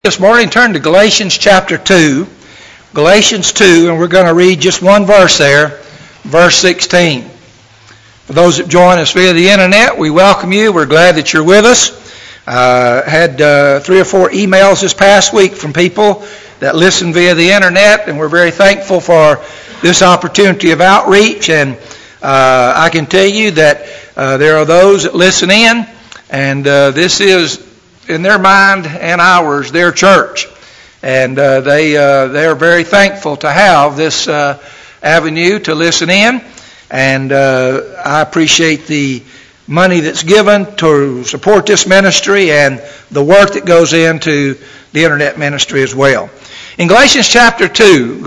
This morning, turn to Galatians chapter 2. Galatians 2, and we're going to read just one verse there, verse 16. For those that join us via the internet, we welcome you. We're glad that you're with us. Had 3 or 4 emails this past week from people that listen via the internet, and we're very thankful for this opportunity of outreach. And I can tell you that there are those that listen in, and this is, in their mind and ours, their church. And they are very thankful to have this avenue to listen in. And I appreciate the money that's given to support this ministry and the work that goes into the internet ministry as well. In Galatians chapter 2,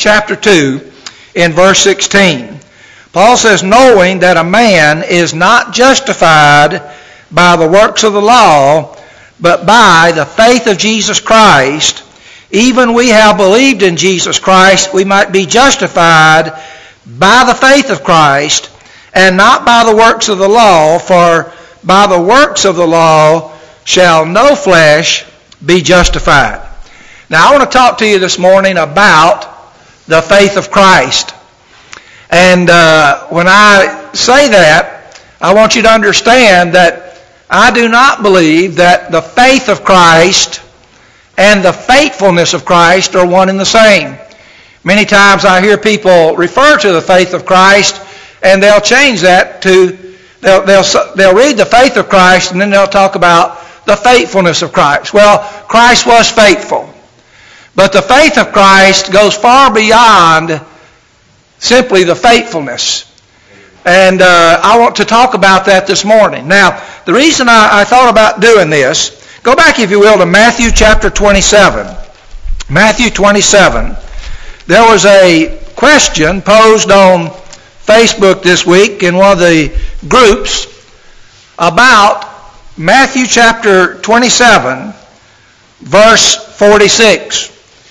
in verse 16, Paul says, knowing that a man is not justified by the works of the law, but by the faith of Jesus Christ, even we have believed in Jesus Christ, we might be justified by the faith of Christ, and not by the works of the law, for by the works of the law shall no flesh be justified. Now I want to talk to you this morning about the faith of Christ. And when I say that, I want you to understand that I do not believe that the faith of Christ and the faithfulness of Christ are one and the same. Many times I hear people refer to the faith of Christ, and they'll change that to, they'll read the faith of Christ, and then they'll talk about the faithfulness of Christ. Well, Christ was faithful. But the faith of Christ goes far beyond simply the faithfulness. And I want to talk about that this morning. Now, the reason I thought about doing this, go back, if you will, to Matthew chapter 27. Matthew 27. There was a question posed on Facebook this week in one of the groups about Matthew chapter 27, verse 46.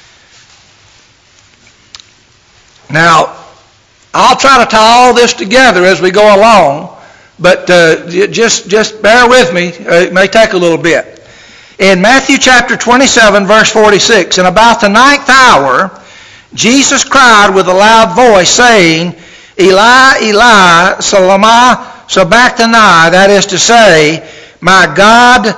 Now, I'll try to tie all this together as we go along, but just bear with me. It may take a little bit. In Matthew chapter 27, verse 46, and about the 9th hour, Jesus cried with a loud voice, saying, Eli, Eli, lama sabachthani, that is to say, my God,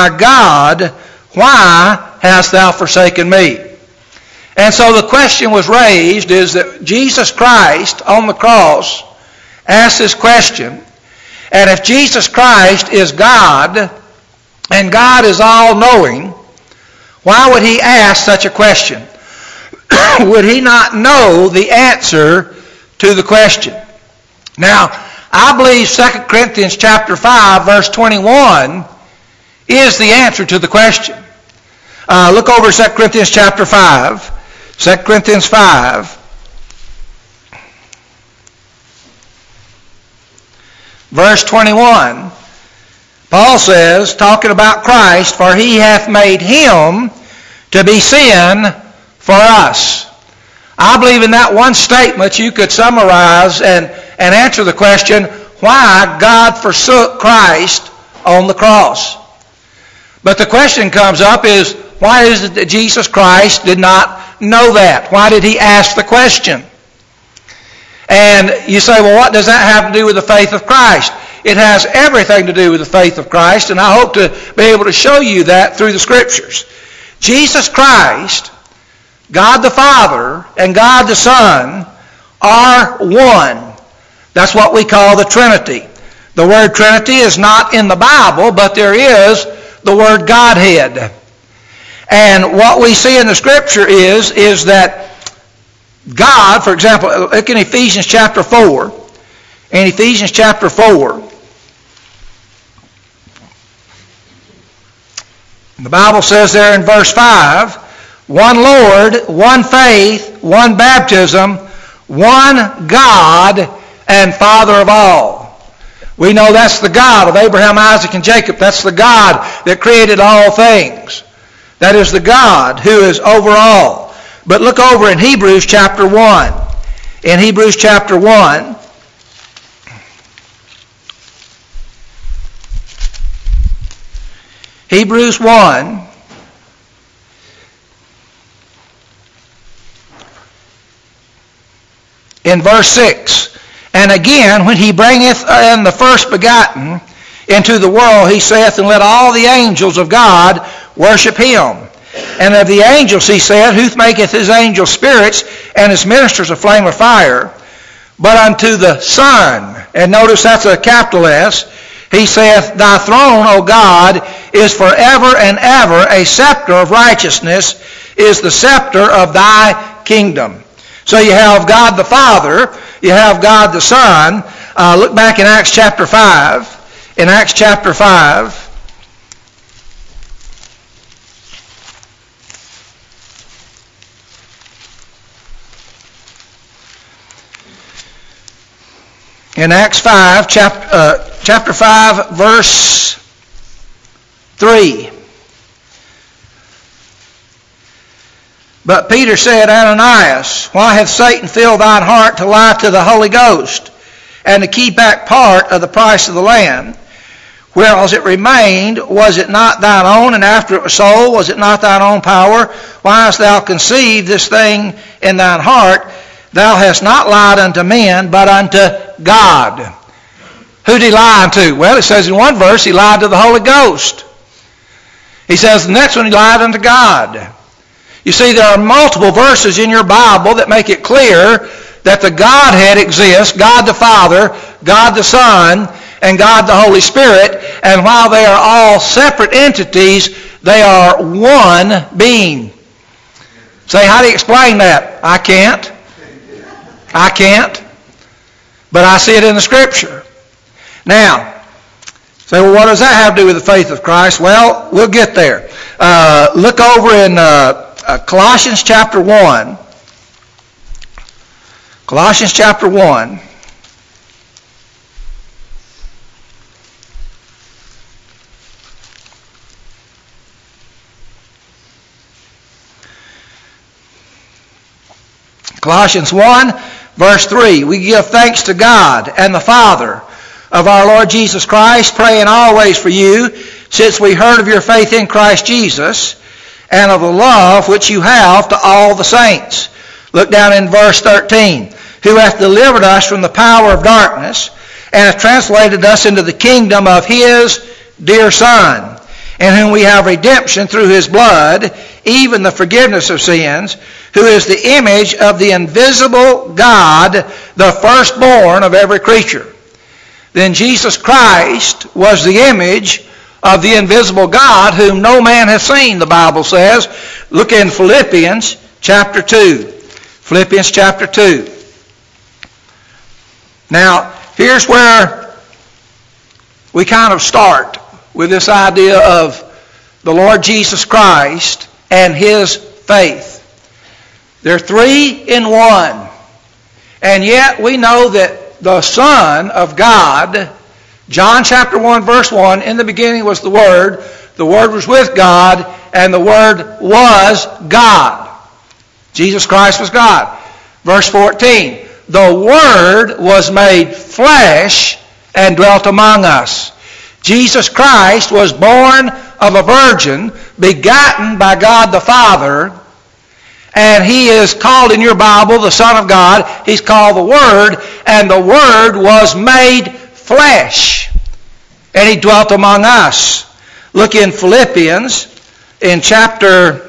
why hast thou forsaken me? And so the question was raised is that Jesus Christ on the cross asked this question. And if Jesus Christ is God, and God is all-knowing, why would he ask such a question? Would he not know the answer to the question? Now, I believe 2 Corinthians chapter 5, verse 21 is the answer to the question. Look over 2 Corinthians chapter 5. 2 Corinthians 5, verse 21, Paul says, talking about Christ, for he hath made him to be sin for us. I believe in that one statement you could summarize and answer the question, why God forsook Christ on the cross. But the question comes up is, why is it that Jesus Christ did not know that? Why did he ask the question? And you say, well, what does that have to do with the faith of Christ? It has everything to do with the faith of Christ, and I hope to be able to show you that through the Scriptures. Jesus Christ, God the Father, and God the Son are one. That's what we call the Trinity. The word Trinity is not in the Bible, but there is the word Godhead. And what we see in the Scripture is that God, for example, look in Ephesians chapter 4. In Ephesians chapter 4, the Bible says there in verse 5, one Lord, one faith, one baptism, one God and Father of all. We know that's the God of Abraham, Isaac, and Jacob. That's the God that created all things. That is the God who is over all. But look over in Hebrews chapter 1. In Hebrews chapter 1, Hebrews 1, in verse 6. And again, when he bringeth in the first begotten into the world, he saith, and let all the angels of God worship him. And of the angels he said, who maketh his angels spirits, and his ministers a flame of fire. But unto the Son, and notice that's a capital S, he saith, thy throne, O God, is forever and ever. A scepter of righteousness is the scepter of thy kingdom. So you have God the Father, you have God the Son. Look back in Acts chapter 5. In Acts chapter 5, in Acts 5, chapter 5, verse 3. But Peter said, Ananias, why hath Satan filled thine heart to lie to the Holy Ghost, and to keep back part of the price of the land? Whereas it remained, was it not thine own? And after it was sold, was it not thine own power? Why hast thou conceived this thing in thine heart? Thou hast not lied unto men, but unto God. Who did he lie unto? Well, it says in one verse, he lied to the Holy Ghost. He says the next one, he lied unto God. You see, there are multiple verses in your Bible that make it clear that the Godhead exists, God the Father, God the Son, and God the Holy Spirit. And while they are all separate entities, they are one being. Say, how do you explain that? I can't. But I see it in the Scripture. Now, say, well, what does that have to do with the faith of Christ? Well, we'll get there. Look over in Colossians chapter 1. Colossians chapter 1. Colossians 1, verse 3. We give thanks to God and the Father of our Lord Jesus Christ, praying always for you, since we heard of your faith in Christ Jesus, and of the love which you have to all the saints. Look down in verse 13. Who hath delivered us from the power of darkness, and hath translated us into the kingdom of his dear Son, in whom we have redemption through his blood, even the forgiveness of sins, who is the image of the invisible God, the firstborn of every creature. Then Jesus Christ was the image of the invisible God, whom no man hath seen, the Bible says. Look in Philippians chapter 2. Philippians chapter 2. Now, here's where we kind of start with this idea of the Lord Jesus Christ and his faith. They're three in one. And yet we know that the Son of God, John chapter 1, verse 1, in the beginning was the Word was with God, and the Word was God. Jesus Christ was God. Verse 14, the Word was made flesh and dwelt among us. Jesus Christ was born of a virgin, begotten by God the Father, and he is called in your Bible the Son of God. He's called the Word, and the Word was made flesh, and he dwelt among us. Look in Philippians in chapter,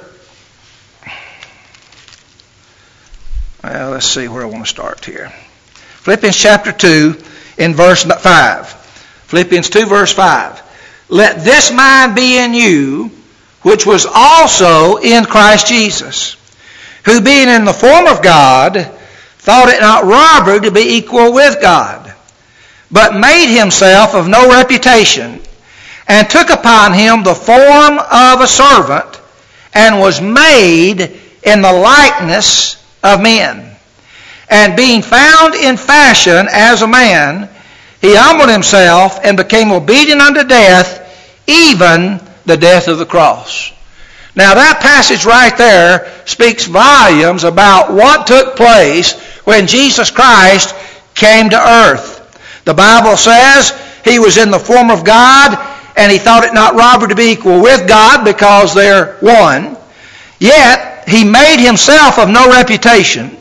well, let's see where I want to start here. Philippians chapter 2 in verse 5. Philippians 2 verse 5. Let this mind be in you, which was also in Christ Jesus, who being in the form of God, thought it not robbery to be equal with God, but made himself of no reputation, and took upon him the form of a servant, and was made in the likeness of men. And being found in fashion as a man, he humbled himself and became obedient unto death, even the death of the cross. Now that passage right there speaks volumes about what took place when Jesus Christ came to earth. The Bible says he was in the form of God, and he thought it not robbery to be equal with God, because they're one. Yet he made himself of no reputation,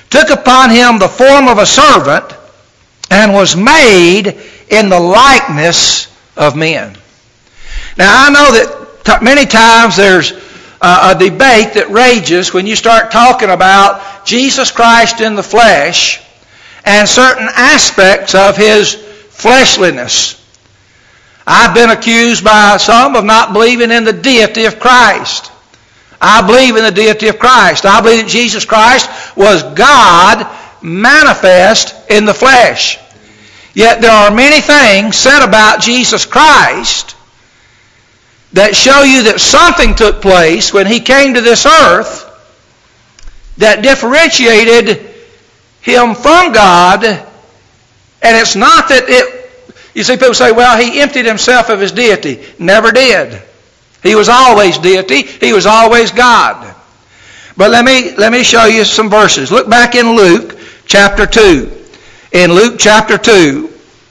took upon him the form of a servant, and was made in the likeness of men. Now, I know that many times there's a debate that rages when you start talking about Jesus Christ in the flesh and certain aspects of his fleshliness. I've been accused by some of not believing in the deity of Christ. I believe in the deity of Christ. I believe that Jesus Christ was God manifest in the flesh. Yet there are many things said about Jesus Christ that show you that something took place when he came to this earth that differentiated him from God. And it's not that you see people say, well, he emptied himself of his deity. Never did. He was always deity. He was always God. But let me show you some verses. Look back in Luke chapter 2. In Luke chapter 2.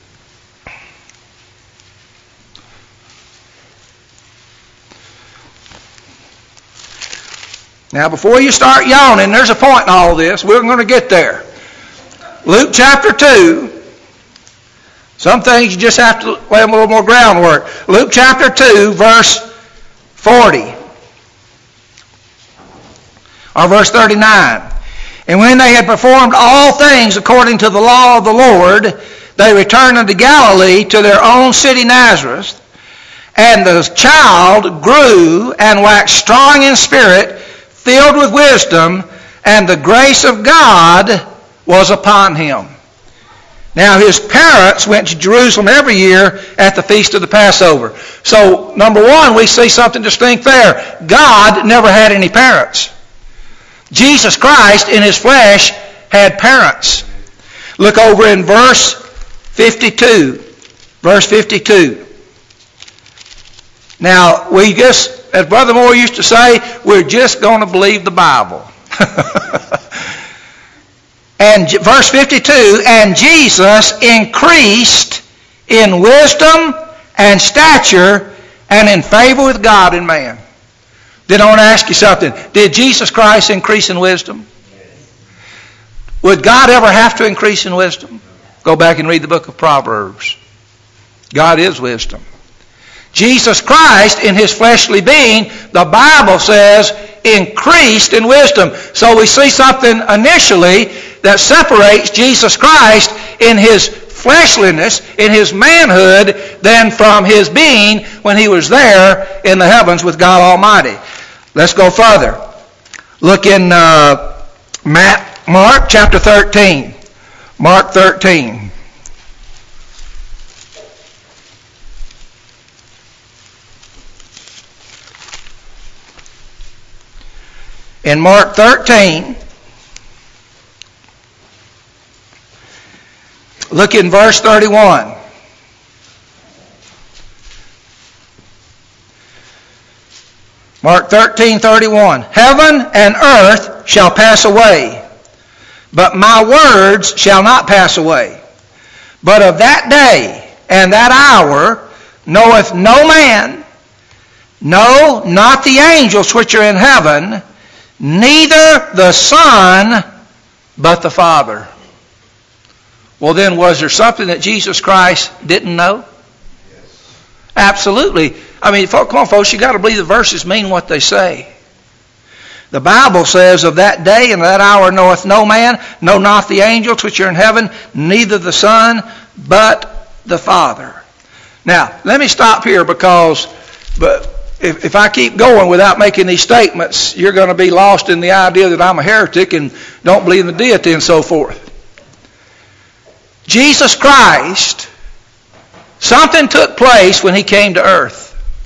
Now, before you start yawning, there's a point in all this. We're going to get there. Luke chapter 2. Some things you just have to lay a little more groundwork. Luke chapter 2, verse 40. Or verse 39. And when they had performed all things according to the law of the Lord, they returned unto Galilee to their own city Nazareth. And the child grew and waxed strong in spirit, filled with wisdom, and the grace of God was upon him. Now his parents went to Jerusalem every year at the feast of the Passover. So, number one, we see something distinct there. God never had any parents. Jesus Christ in his flesh had parents. Look over in verse 52. Verse 52. Now, we just, as Brother Moore used to say, we're just going to believe the Bible. And verse 52, and Jesus increased in wisdom and stature and in favor with God and man. Then I want to ask you something. Did Jesus Christ increase in wisdom? Would God ever have to increase in wisdom? Go back and read the book of Proverbs. God is wisdom. Jesus Christ, in his fleshly being, the Bible says, increased in wisdom. So we see something initially that separates Jesus Christ in his fleshliness, in his manhood, than from his being when he was there in the heavens with God Almighty. Let's go further. Look in Mark chapter 13. Mark 13. In Mark 13, look in verse 31. Mark 13:31. Heaven and earth shall pass away, but my words shall not pass away. But of that day and that hour knoweth no man, no, not the angels which are in heaven, neither the Son, but the Father. Well then, was there something that Jesus Christ didn't know? Yes. Absolutely. I mean, come on folks, you got to believe the verses mean what they say. The Bible says, of that day and that hour knoweth no man, no not the angels which are in heaven, neither the Son, but the Father. Now, let me stop here because if I keep going without making these statements, you're going to be lost in the idea that I'm a heretic and don't believe in the deity and so forth. Jesus Christ, something took place when he came to earth.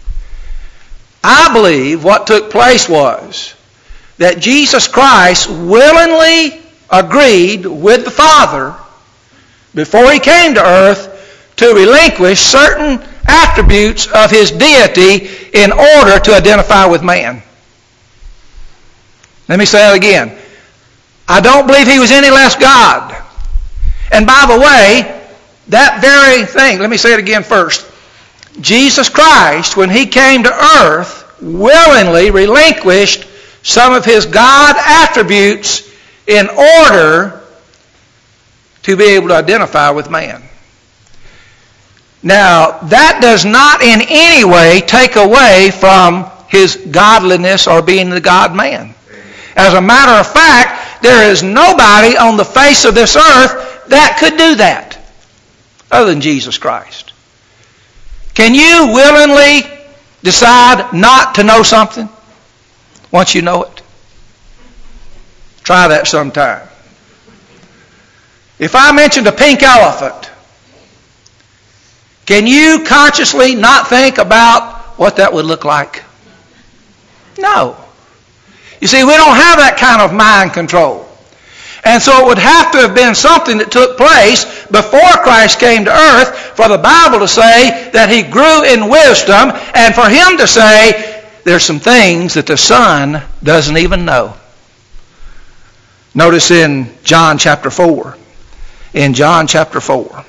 I believe what took place was that Jesus Christ willingly agreed with the Father before he came to earth to relinquish certain attributes of his deity in order to identify with man. Let me say that again. I don't believe he was any less God. And by the way, that very thing, let me say it again first. Jesus Christ, when he came to earth, willingly relinquished some of his God attributes in order to be able to identify with man. Now, that does not in any way take away from his godliness or being the God-man. As a matter of fact, there is nobody on the face of this earth that could do that other than Jesus Christ. Can you willingly decide not to know something once you know it? Try that sometime. If I mentioned a pink elephant, can you consciously not think about what that would look like? No. You see, we don't have that kind of mind control. And so it would have to have been something that took place before Christ came to earth for the Bible to say that he grew in wisdom, and for him to say there's some things that the Son doesn't even know. Notice in John chapter 4. In John chapter 4.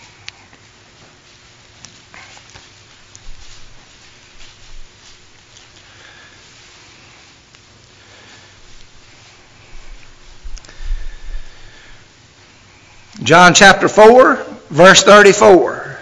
John chapter 4, verse 34.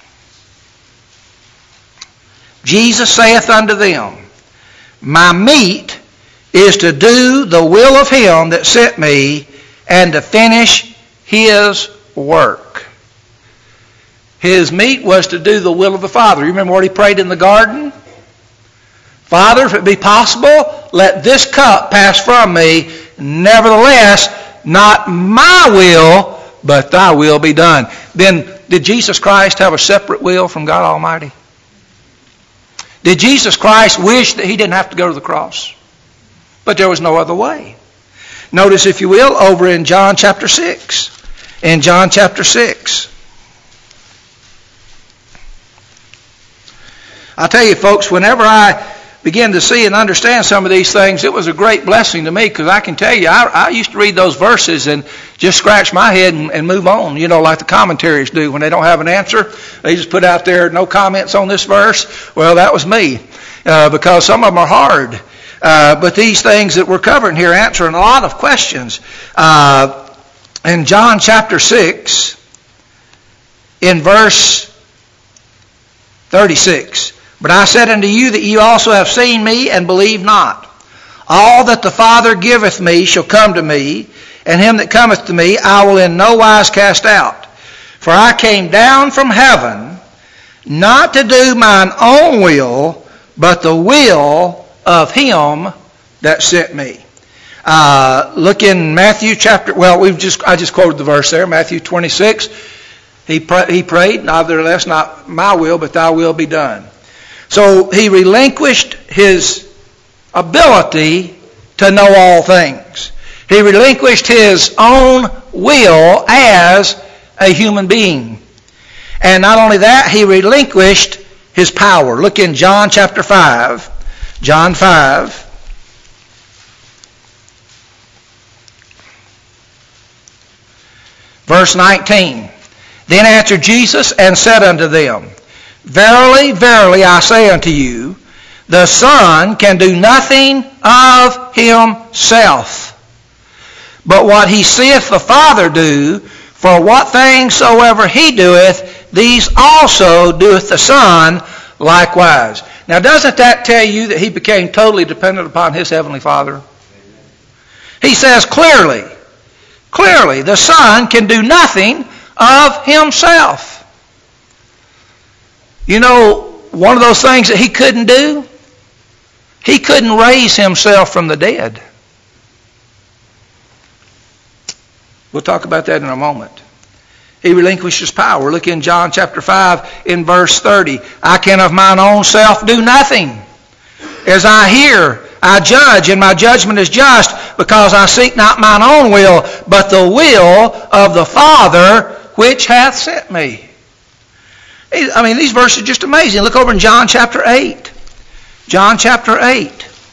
Jesus saith unto them, My meat is to do the will of him that sent me, and to finish his work. His meat was to do the will of the Father. You remember what he prayed in the garden? Father, if it be possible, let this cup pass from me. Nevertheless, not my will, but thy will be done. Then, did Jesus Christ have a separate will from God Almighty? Did Jesus Christ wish that he didn't have to go to the cross? But there was no other way. Notice, if you will, over in John chapter 6. In John chapter 6. I'll tell you, folks, whenever I begin to see and understand some of these things, it was a great blessing to me, because I can tell you, I used to read those verses and just scratch my head and move on, you know, like the commentaries do. When they don't have an answer, they just put out there, no comments on this verse. Well, that was me, because some of them are hard. But these things that we're covering here answering a lot of questions. In John chapter 6, in verse 36, But I said unto you that you also have seen me, and believe not. All that the Father giveth me shall come to me, and him that cometh to me I will in no wise cast out. For I came down from heaven, not to do mine own will, but the will of him that sent me. Look in Matthew chapter, I just quoted the verse there, Matthew 26. He prayed, nevertheless not my will, but thy will be done. So he relinquished his ability to know all things. He relinquished his own will as a human being. And not only that, he relinquished his power. Look in John chapter 5. John 5. Verse 19. Then answered Jesus and said unto them, Verily, verily, I say unto you, the Son can do nothing of himself, but what he seeth the Father do, for what things soever he doeth, these also doeth the Son likewise. Now, doesn't that tell you that he became totally dependent upon his Heavenly Father? He says clearly, the Son can do nothing of himself. You know, one of those things that he couldn't do, he couldn't raise himself from the dead. We'll talk about that in a moment. He relinquished his power. Look in John chapter 5 in verse 30. I can of mine own self do nothing. As I hear, I judge, and my judgment is just, because I seek not mine own will, but the will of the Father which hath sent me. I mean, these verses are just amazing. Look over in John chapter 8. John chapter 8.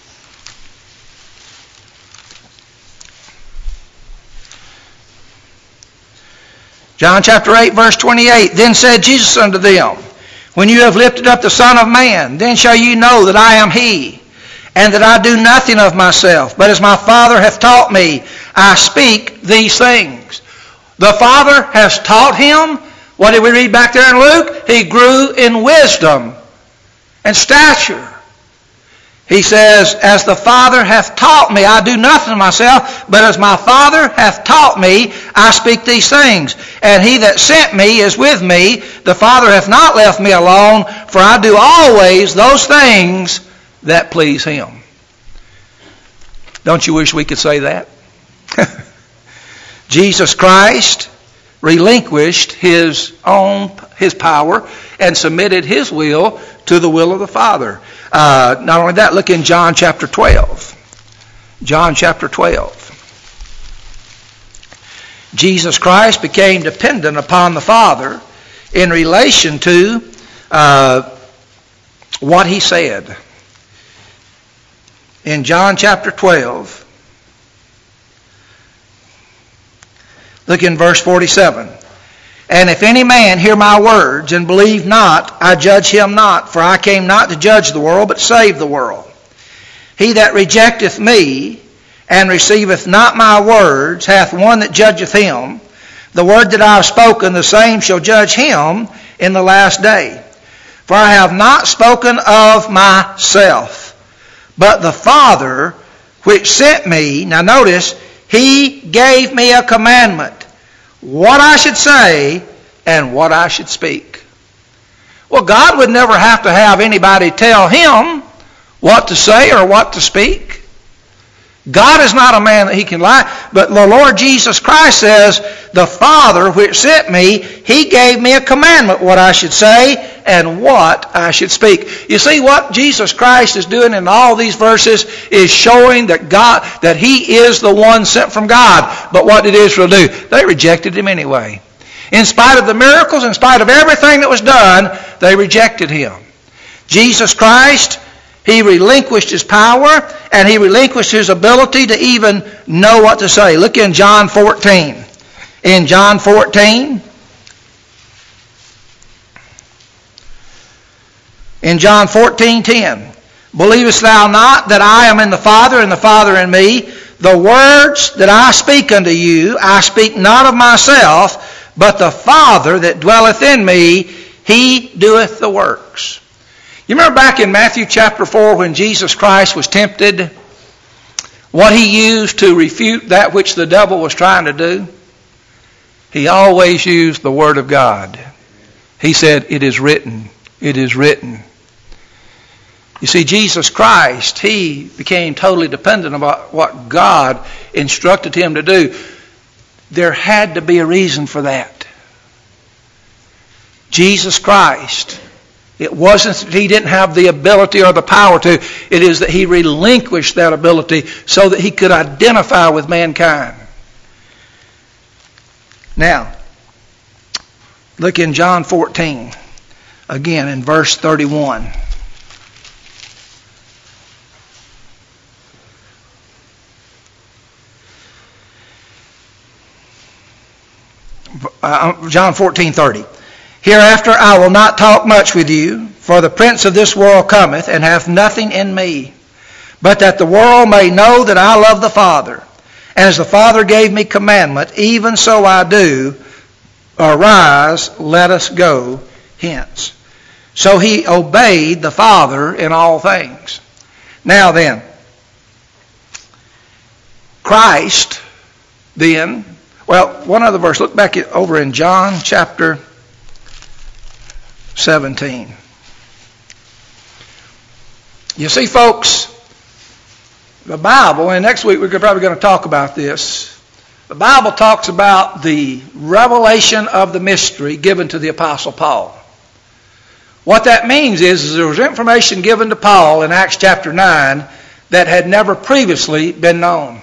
John chapter 8, verse 28. Then said Jesus unto them, When you have lifted up the Son of Man, then shall ye know that I am he, and that I do nothing of myself, but as my Father hath taught me, I speak these things. The Father has taught him. What did we read back there in Luke? He grew in wisdom and stature. He says, as the Father hath taught me, I do nothing of myself, but as my Father hath taught me, I speak these things. And he that sent me is with me. The Father hath not left me alone, for I do always those things that please him. Don't you wish we could say that? Jesus Christ relinquished his power and submitted his will to the will of the Father. Not only that, look in John chapter 12. John chapter 12. Jesus Christ became dependent upon the Father in relation to what he said. In John chapter 12, look in verse 47. And if any man hear my words and believe not, I judge him not, for I came not to judge the world, but save the world. He that rejecteth me and receiveth not my words hath one that judgeth him. The word that I have spoken, the same shall judge him in the last day. For I have not spoken of myself, but the Father which sent me. Now notice, he gave me a commandment, what I should say and what I should speak. Well, God would never have to have anybody tell him what to say or what to speak. God is not a man that he can lie. But the Lord Jesus Christ says, the Father which sent me, he gave me a commandment, what I should say and what I should speak. You see, what Jesus Christ is doing in all these verses is showing that he is the one sent from God. But what did Israel do? They rejected him anyway. In spite of the miracles, in spite of everything that was done, they rejected him. Jesus Christ, he relinquished his power and he relinquished his ability to even know what to say. Look in John 14. In John 14, in John 14:10, believest thou not that I am in the Father and the Father in me? The words that I speak unto you, I speak not of myself, but the Father that dwelleth in me, he doeth the works. You remember back in Matthew chapter 4 when Jesus Christ was tempted, what he used to refute that which the devil was trying to do? He always used the Word of God. He said, it is written, it is written. You see, Jesus Christ, he became totally dependent on what God instructed him to do. There had to be a reason for that. Jesus Christ, it wasn't that he didn't have the ability or the power to. It is that he relinquished that ability so that he could identify with mankind. Now, look in John 14, again in verse 31. John 14:30. Hereafter I will not talk much with you, for the prince of this world cometh, and hath nothing in me. But that the world may know that I love the Father. And as the Father gave me commandment, even so I do. Arise, let us go hence. So he obeyed the Father in all things. Now then, Christ then, well, one other verse. Look back over in John chapter 17. You see, folks, the Bible, and next week we're probably going to talk about this. The Bible talks about the revelation of the mystery given to the Apostle Paul. What that means is there was information given to Paul in Acts chapter 9 that had never previously been known.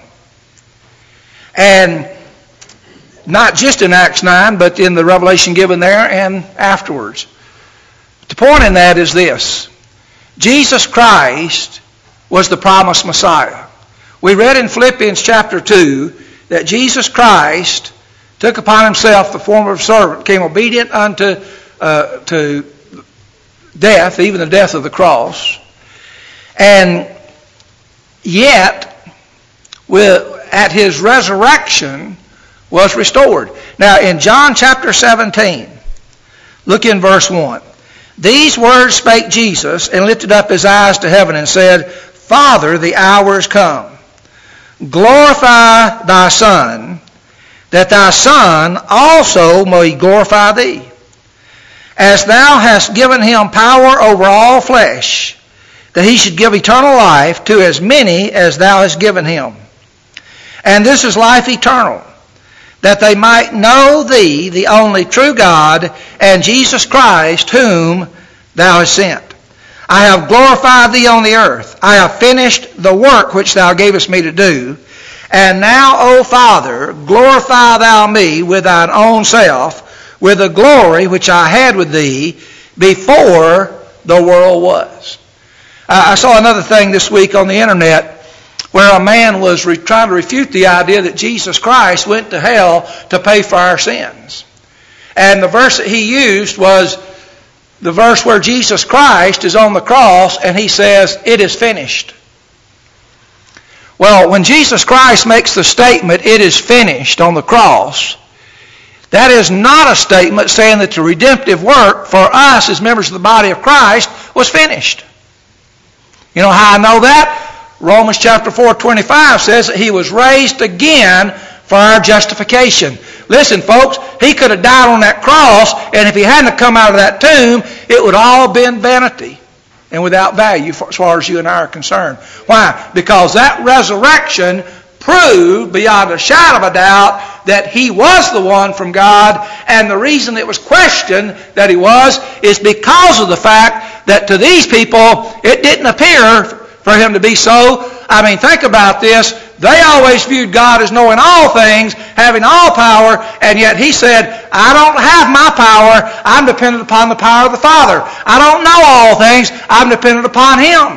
And not just in Acts 9, but in the revelation given there and afterwards. The point in that is this. Jesus Christ was the promised Messiah. We read in Philippians chapter 2 that Jesus Christ took upon himself the form of a servant, became obedient unto to death, even the death of the cross. And yet, at his resurrection was restored. Now in John chapter 17, look in verse 1. These words spake Jesus, and lifted up his eyes to heaven, and said, Father, the hour is come. Glorify thy Son, that thy Son also may glorify thee, as thou hast given him power over all flesh, that he should give eternal life to as many as thou hast given him. And this is life eternal, that they might know thee, the only true God, and Jesus Christ, whom thou hast sent. I have glorified thee on the earth. I have finished the work which thou gavest me to do. And now, O Father, glorify thou me with thine own self, with the glory which I had with thee before the world was. I saw another thing this week on the internet where a man was trying to refute the idea that Jesus Christ went to hell to pay for our sins. And the verse that he used was the verse where Jesus Christ is on the cross and he says, it is finished. Well, when Jesus Christ makes the statement, it is finished, on the cross, that is not a statement saying that the redemptive work for us as members of the body of Christ was finished. You know how I know that? Romans chapter 4:25 says that he was raised again for our justification. Listen, folks, he could have died on that cross, and if he hadn't come out of that tomb, it would all been vanity and without value as far as you and I are concerned. Why? Because that resurrection proved beyond a shadow of a doubt that he was the one from God, and the reason it was questioned that he was is because of the fact that to these people it didn't appear for him to be so. I mean, think about this. They always viewed God as knowing all things, having all power, and yet he said, I don't have my power. I'm dependent upon the power of the Father. I don't know all things. I'm dependent upon him.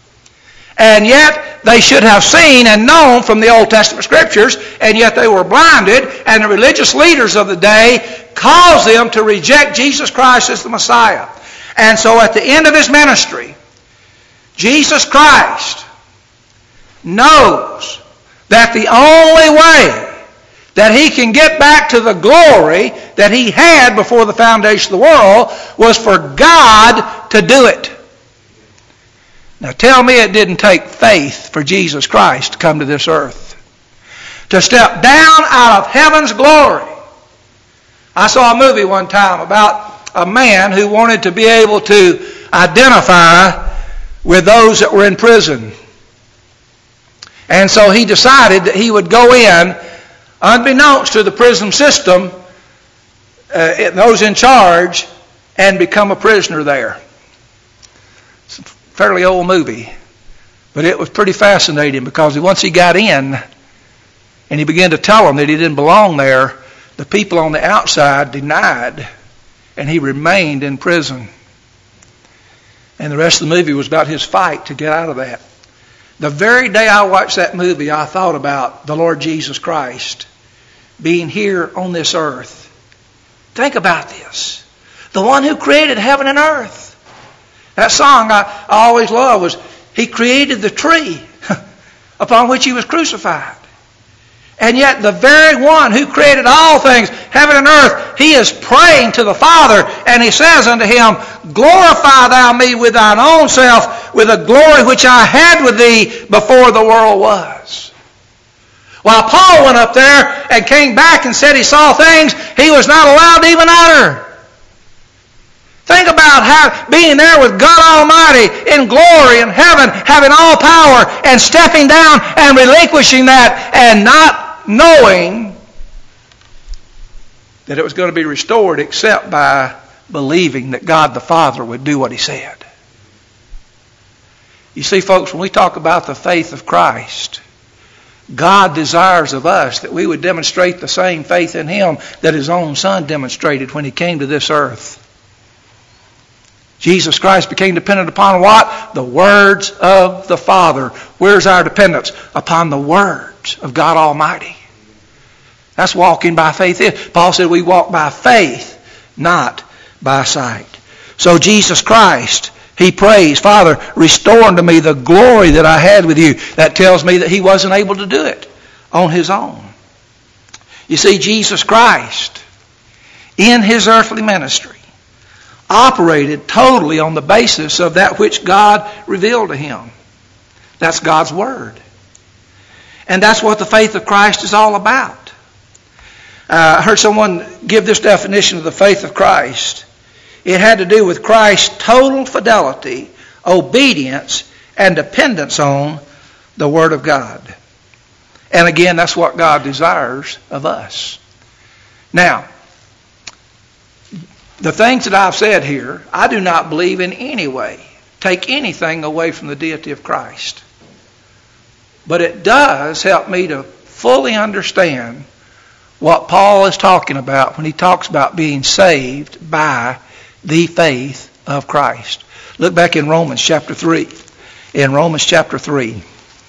And yet they should have seen and known from the Old Testament Scriptures, and yet they were blinded, and the religious leaders of the day caused them to reject Jesus Christ as the Messiah. And so at the end of his ministry, Jesus Christ knows that the only way that he can get back to the glory that he had before the foundation of the world was for God to do it. Now tell me it didn't take faith for Jesus Christ to come to this earth, to step down out of heaven's glory. I saw a movie one time about a man who wanted to be able to identify with those that were in prison. And so he decided that he would go in, unbeknownst to the prison system, those in charge, and become a prisoner there. It's a fairly old movie, but it was pretty fascinating because once he got in and he began to tell them that he didn't belong there, the people on the outside denied, and he remained in prison. And the rest of the movie was about his fight to get out of that. The very day I watched that movie, I thought about the Lord Jesus Christ being here on this earth. Think about this. The one who created heaven and earth. That song I always loved was, he created the tree upon which he was crucified. And yet the very one who created all things, heaven and earth, he is praying to the Father, and he says unto him, glorify thou me with thine own self, with the glory which I had with thee before the world was. While Paul went up there and came back and said he saw things he was not allowed to even utter. Think about how being there with God Almighty in glory in heaven, having all power, and stepping down and relinquishing that and not knowing that it was going to be restored except by believing that God the Father would do what he said. You see, folks, when we talk about the faith of Christ, God desires of us that we would demonstrate the same faith in him that his own Son demonstrated when he came to this earth. Jesus Christ became dependent upon what? The words of the Father. Where's our dependence? Upon the words of God Almighty. That's walking by faith. Paul said we walk by faith, not by sight. So Jesus Christ, he prays, Father, restore unto me the glory that I had with you. That tells me that he wasn't able to do it on his own. You see, Jesus Christ, in his earthly ministry, operated totally on the basis of that which God revealed to him. That's God's Word. And that's what the faith of Christ is all about. I heard someone give this definition of the faith of Christ. It had to do with Christ's total fidelity, obedience, and dependence on the Word of God. And again, that's what God desires of us. Now, the things that I've said here, I do not believe in any way take anything away from the deity of Christ. But it does help me to fully understand what Paul is talking about when he talks about being saved by the faith of Christ. Look back in Romans chapter 3. In Romans chapter 3.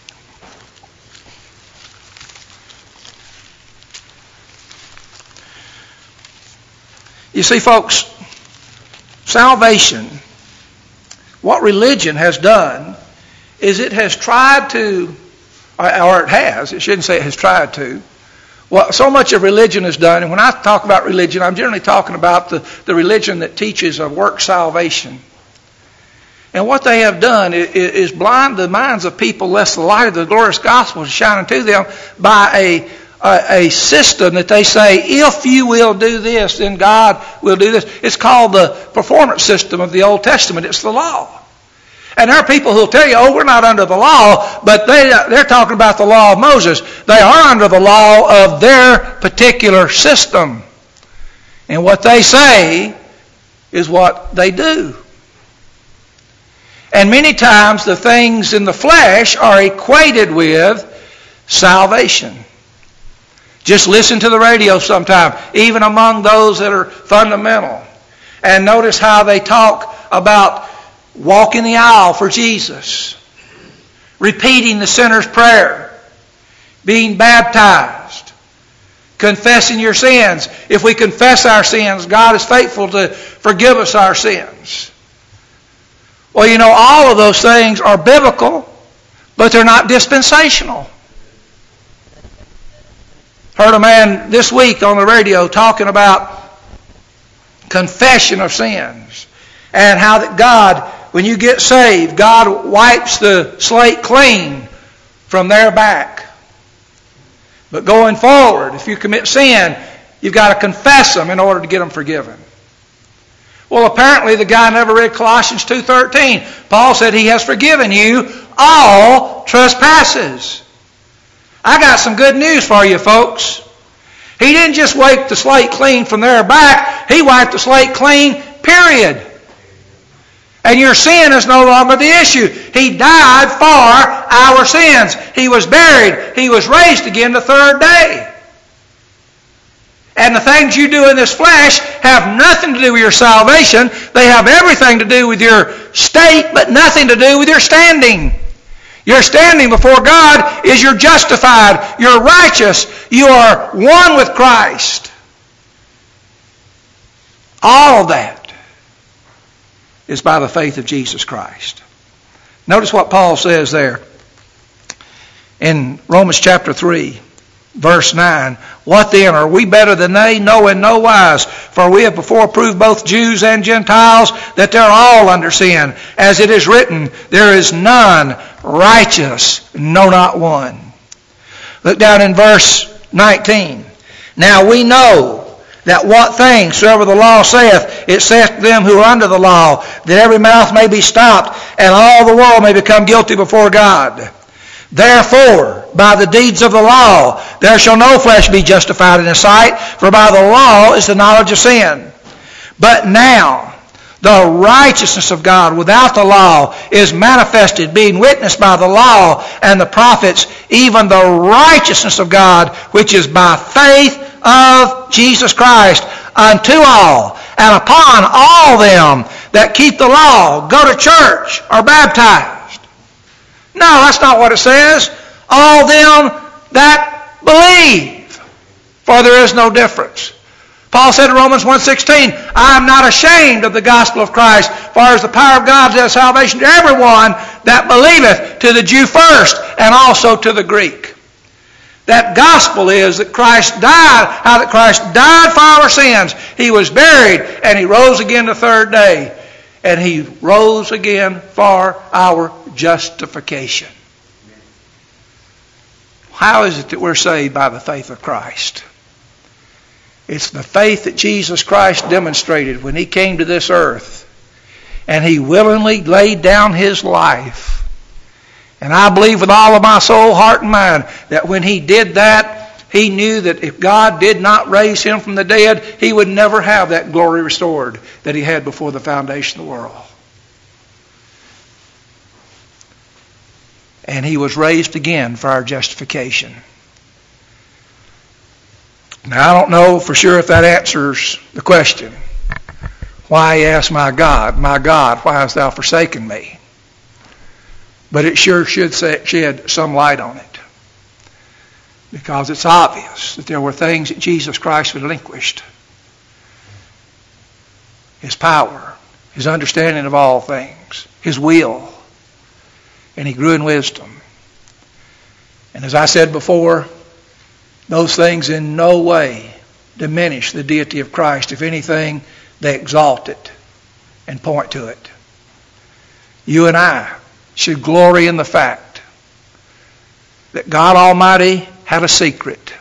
You see, folks, salvation, what religion has done is it has tried to, or it shouldn't say it has tried to. What so much of religion has done, and when I talk about religion, I'm generally talking about the religion that teaches of work salvation. And what they have done is blind the minds of people lest the light of the glorious gospel is shining to them by a system that they say, if you will do this, then God will do this. It's called the performance system of the Old Testament. It's the law. And there are people who will tell you, oh, we're not under the law, but they're talking about the law of Moses. They are under the law of their particular system. And what they say is what they do. And many times the things in the flesh are equated with salvation. Just listen to the radio sometime, even among those that are fundamental. And notice how they talk about walking the aisle for Jesus, repeating the sinner's prayer, being baptized, confessing your sins. If we confess our sins, God is faithful to forgive us our sins. Well, you know, all of those things are biblical, but they're not dispensational. Heard a man this week on the radio talking about confession of sins and how that God, when you get saved, God wipes the slate clean from their back. But going forward, if you commit sin, you've got to confess them in order to get them forgiven. Well, apparently the guy never read Colossians 2:13. Paul said he has forgiven you all trespasses. I got some good news for you, folks. He didn't just wipe the slate clean from their back. He wiped the slate clean, period. And your sin is no longer the issue. He died for our sins. He was buried. He was raised again the third day. And the things you do in this flesh have nothing to do with your salvation. They have everything to do with your state, but nothing to do with your standing. Your standing before God is you're justified, you're righteous, you are one with Christ. All of that is by the faith of Jesus Christ. Notice what Paul says there in Romans chapter 3, verse 9. What then? Are we better than they? No, in no wise. For we have before proved both Jews and Gentiles that they're all under sin. As it is written, there is none righteous, no, not one. Look down in verse 19. Now we know that what things soever the law saith, it saith to them who are under the law, that every mouth may be stopped, and all the world may become guilty before God. Therefore, by the deeds of the law, there shall no flesh be justified in his sight, for by the law is the knowledge of sin. But now, the righteousness of God without the law is manifested, being witnessed by the law and the prophets, even the righteousness of God, which is by faith of Jesus Christ, unto all, and upon all them that keep the law, go to church, are baptized. No, that's not what it says. All them that believe, for there is no difference. Paul said in Romans 1:16, I am not ashamed of the gospel of Christ, for it is the power of God to salvation to everyone that believeth, to the Jew first, and also to the Greek. That gospel is that Christ died, how that Christ died for our sins. He was buried, and He rose again the third day. And He rose again for our justification. How is it that we're saved by the faith of Christ? It's the faith that Jesus Christ demonstrated when He came to this earth. And He willingly laid down His life. And I believe with all of my soul, heart, and mind that when He did that, He knew that if God did not raise Him from the dead, He would never have that glory restored that He had before the foundation of the world. And He was raised again for our justification. Now, I don't know for sure if that answers the question. Why, He asked, my God, why hast Thou forsaken me? But it sure should shed some light on it. Because it's obvious that there were things that Jesus Christ relinquished. His power, His understanding of all things, His will. And He grew in wisdom. And as I said before, those things in no way diminish the deity of Christ. If anything, they exalt it and point to it. You and I should glory in the fact that God Almighty had a secret.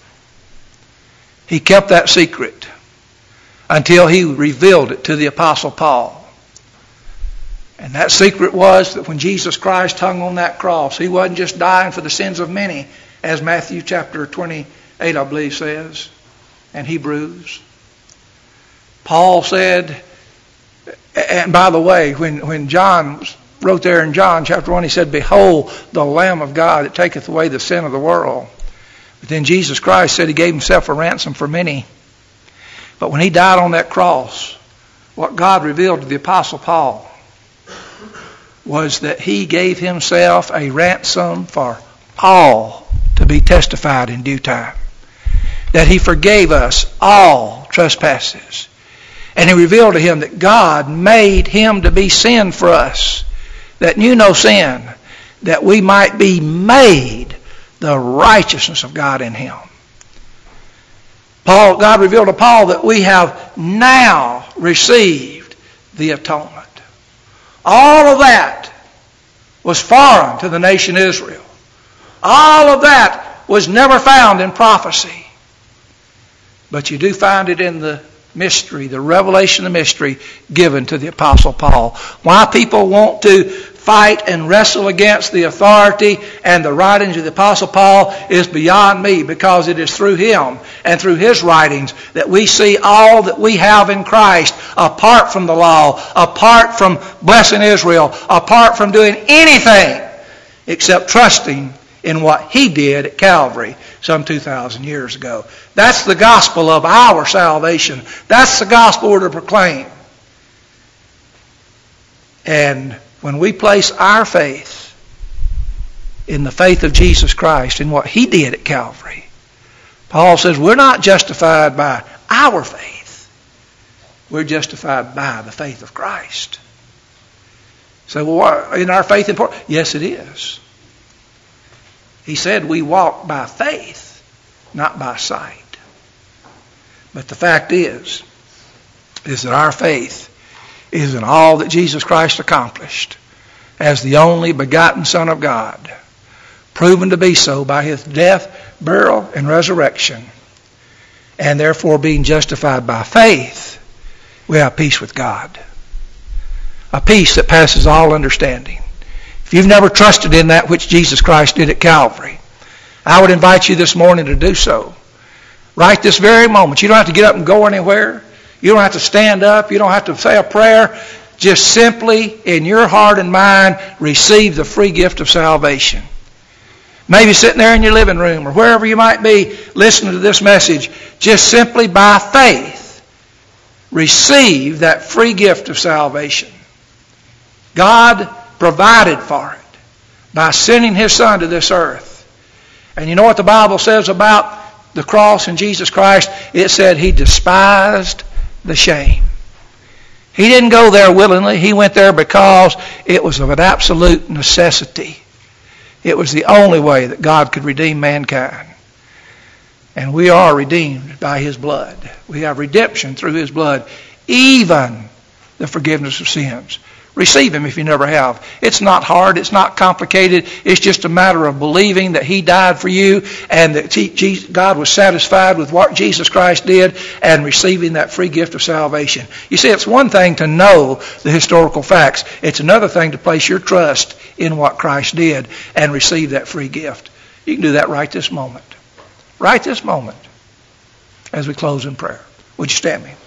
He kept that secret until He revealed it to the Apostle Paul. And that secret was that when Jesus Christ hung on that cross, He wasn't just dying for the sins of many, as Matthew chapter 28, I believe, says, and Hebrews. Paul said, and by the way, when John wrote there in John chapter 1, he said, behold, the Lamb of God that taketh away the sin of the world. But then Jesus Christ said He gave Himself a ransom for many. But when He died on that cross, what God revealed to the Apostle Paul was that He gave Himself a ransom for all to be testified in due time. That He forgave us all trespasses. And He revealed to him that God made Him to be sin for us, that knew no sin, that we might be made the righteousness of God in Him. God revealed to Paul that we have now received the atonement. All of that was foreign to the nation Israel. All of that was never found in prophecy. But you do find it in the mystery, the revelation of mystery given to the Apostle Paul. Why people want to fight and wrestle against the authority and the writings of the Apostle Paul is beyond me, because it is through him and through his writings that we see all that we have in Christ, apart from the law, apart from blessing Israel, apart from doing anything except trusting in what He did at Calvary some 2,000 years ago. That's the gospel of our salvation. That's the gospel we're to proclaim. And when we place our faith in the faith of Jesus Christ, in what He did at Calvary, Paul says we're not justified by our faith. We're justified by the faith of Christ. So, well, isn't our faith important? Yes, it is. He said we walk by faith, not by sight. But the fact is that our faith is in all that Jesus Christ accomplished as the only begotten Son of God, proven to be so by His death, burial, and resurrection. And therefore, being justified by faith, we have peace with God. A peace that passes all understanding. If you've never trusted in that which Jesus Christ did at Calvary, I would invite you this morning to do so. Right this very moment. You don't have to get up and go anywhere. You don't have to stand up. You don't have to say a prayer. Just simply, in your heart and mind, receive the free gift of salvation. Maybe sitting there in your living room or wherever you might be listening to this message, just simply by faith, receive that free gift of salvation. God provided for it by sending His Son to this earth. And you know what the Bible says about the cross and Jesus Christ? It said He despised the shame. He didn't go there willingly. He went there because it was of an absolute necessity. It was the only way that God could redeem mankind. And we are redeemed by His blood. We have redemption through His blood, even the forgiveness of sins. Receive Him if you never have. It's not hard. It's not complicated. It's just a matter of believing that He died for you and that God was satisfied with what Jesus Christ did and receiving that free gift of salvation. You see, it's one thing to know the historical facts. It's another thing to place your trust in what Christ did and receive that free gift. You can do that right this moment. Right this moment as we close in prayer. Would you stand me?